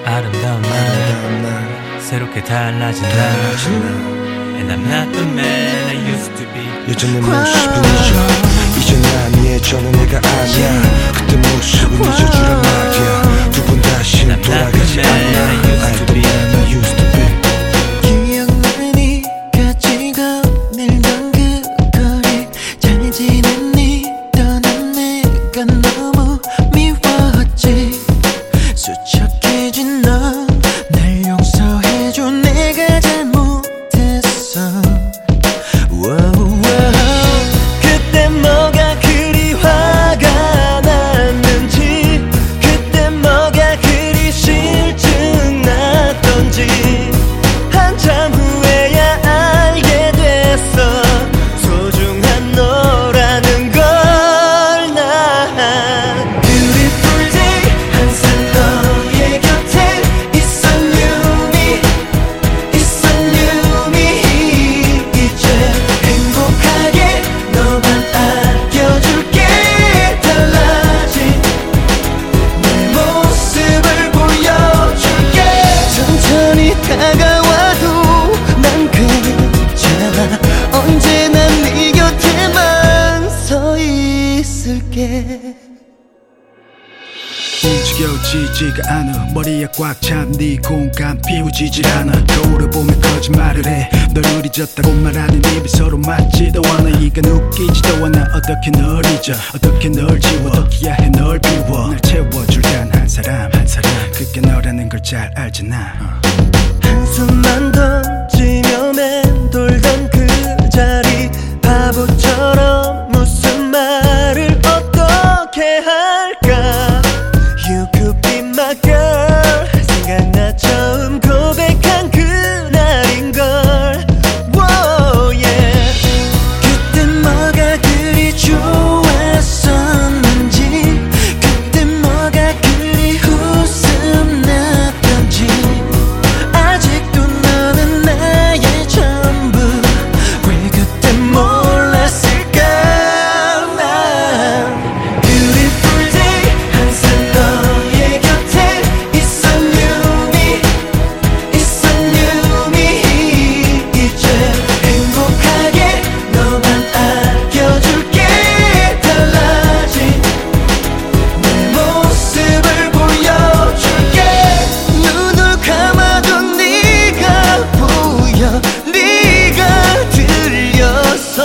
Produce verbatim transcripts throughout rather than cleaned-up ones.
아름다운 날 새롭게 달라진 날 And I'm not the man I used to be. 예전의 모습은 잊어 이제 난 예전의 내가 아니야. 그때 모습은 잊어주란 말이야. 두 번 다시 돌아가지 않아. I'm the man I used to be. 기억나니 같이 거닐던 그 거리 잘 지냈니 떠난 내가 너무 미웠지. 수척해진 너 날 용서해줘 내가 잘못했어. 그때 뭐가 그리 화가 났는지 그때 뭐가 그리 실증났던지 한참 후에야 알게 됐어. 소중한 너라는 걸. 난 Beautiful day 항상 너의 곁에 있었유니 있었유니 이제 행복하게 너만 아껴줄게. 달라진 내 모습을 보여줄게. 천천히 다가와도 난 괜찮아. 언제나 네 곁에만 서 있을게. 움직여지지가 않아. 머리에 꽉 찬 네 공간 비우지질 않아. 거울을 보면 거짓말을 해. 널 잊었다고 말하는 입이 서로 맞지도 않아. 이건 웃기지도 않아. 어떻게 널 잊어 어떻게 널 지워 어떻게 해야 해 널 비워. 날 채워줄 단 한 사람 한 사람 그게 너라는 걸 잘 알잖아. 한숨만 던지며 맴돌던 그 자리 바보처럼 무슨 말을 어떻게 할까. You could be my girl. 생각나 처음 고백한 그날인걸. Whoa, yeah. 그때 뭐가 그리 좋았었는지 그때 뭐가 그리 웃음났던지 아직도 너는 나의 전부. 왜 그때 몰랐을까. 난 Beautiful day 항상 너의 곁에 있었유니 있었유니 이제 행복하게 너만 아껴줄게. 달라진 내 모습을 보여줄게. 눈을 감아도 네가 보여 네가 들려서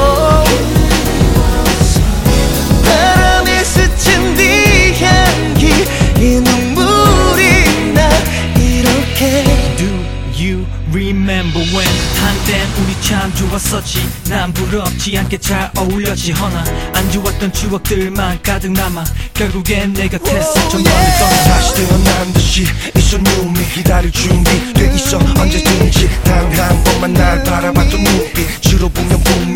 바람에 스친 네 향기 이 눈물이 나 이렇게. Do you remember when 한땐 우리 참 좋았었지. 난 부럽지 않게 잘 어울렸지. 허나 안 좋았던 추억들만 가득 남아. 결국엔 내 곁에서 저 멀리 떠나. 다시 태어난 듯이 있었유미 기다릴 준비 돼 있어 언제든지. 단 한 번만 날 바라봤던 눈빛 주로 보면 분명